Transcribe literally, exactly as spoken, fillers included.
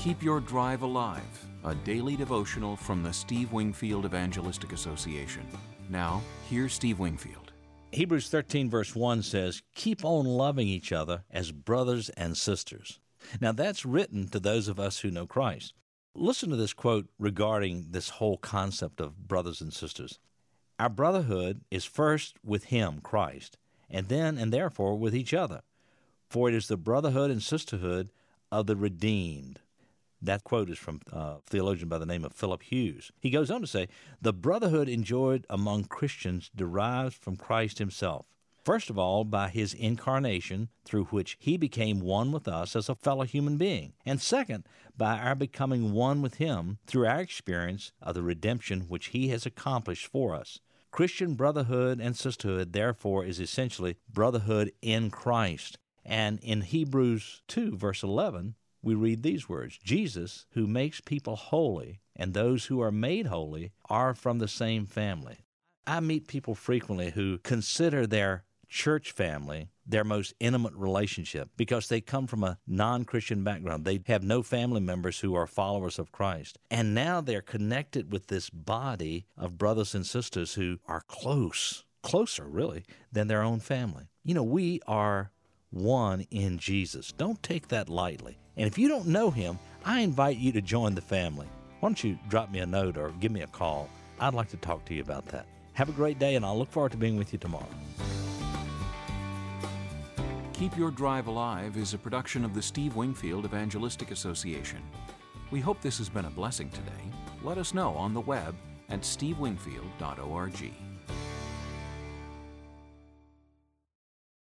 Keep Your Drive Alive, a daily devotional from the Steve Wingfield Evangelistic Association. Now, here's Steve Wingfield. Hebrews thirteen verse one says, "Keep on loving each other as brothers and sisters." Now that's written to those of us who know Christ. Listen to this quote regarding this whole concept of brothers and sisters. "Our brotherhood is first with Him, Christ, and then and therefore with each other. For it is the brotherhood and sisterhood of the redeemed." That quote is from a theologian by the name of Philip Hughes. He goes on to say, "The brotherhood enjoyed among Christians derives from Christ Himself. First of all, by His incarnation, through which He became one with us as a fellow human being. And second, by our becoming one with Him through our experience of the redemption which He has accomplished for us. Christian brotherhood and sisterhood, therefore, is essentially brotherhood in Christ." And in Hebrews two, verse eleven, we read these words, "Jesus, who makes people holy, and those who are made holy, are from the same family." I meet people frequently who consider their church family their most intimate relationship because they come from a non-Christian background. They have no family members who are followers of Christ. And now they're connected with this body of brothers and sisters who are close, closer really, than their own family. You know, we are one in Jesus. Don't take that lightly. And if you don't know Him, I invite you to join the family. Why don't you drop me a note or give me a call? I'd like to talk to you about that. Have a great day, and I'll look forward to being with you tomorrow. Keep Your Drive Alive is a production of the Steve Wingfield Evangelistic Association. We hope this has been a blessing today. Let us know on the web at steve wingfield dot org.